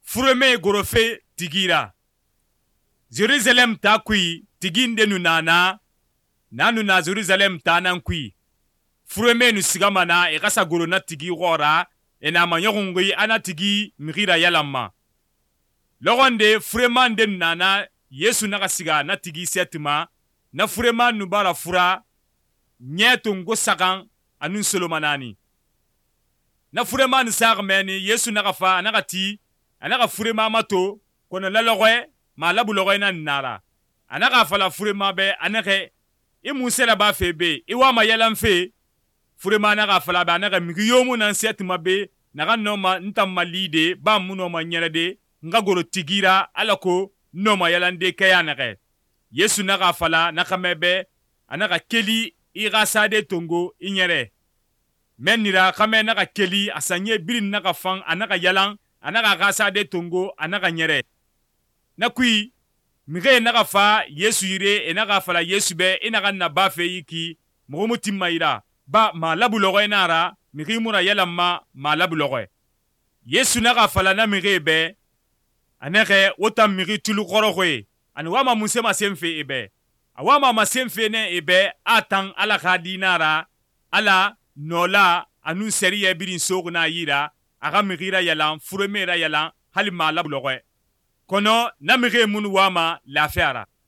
fureme gorofe tigira. Jerusalem ta kui tiginde nunana na Jerusalem ta nan kui. Fureme nu sigamana e kasa goro na tigi gora ena manyongui ana tigi mgira yalamma. Logonde furema nde nunana Yesu nakasiga na tigi setima na furema nubara fura nyeto ngo sagan anun solomanani. Na furema nisagmeni Yesu nakafa nakati anaka furema mato kono lalogwe ma labulogwe na nara. Anaka fala furema be anake musela ba febe iwa ma yalamfe furema naka fala ba anaka migiyomu nan setima be naka noma ntamma lide ba muno ma nyerede nga goro tigira alako noma yalande kayanake. Yesu naka fala naka mebe anaka keli igasade tongo inyere. Menira kame naka keli asanye birin naka fang anaka yalang anaka gasade tongo anaka nyere. Nakui mige naka fa Yesu yire enaka fala Yesu be inaka nabafe yiki mugumu mayira ba ma labulogo enara migi mura yalamma ma labulogo. Yesu naka fala na mige be aneke wota migi tulu korokwe ani wama musema semfe ebe awama masemfe ne ebe atang ala khadinara ala nola anu seriye birin sogna yira aga migira yalan furemera yalan hali ma labulogo kono na mige mun wama lafera.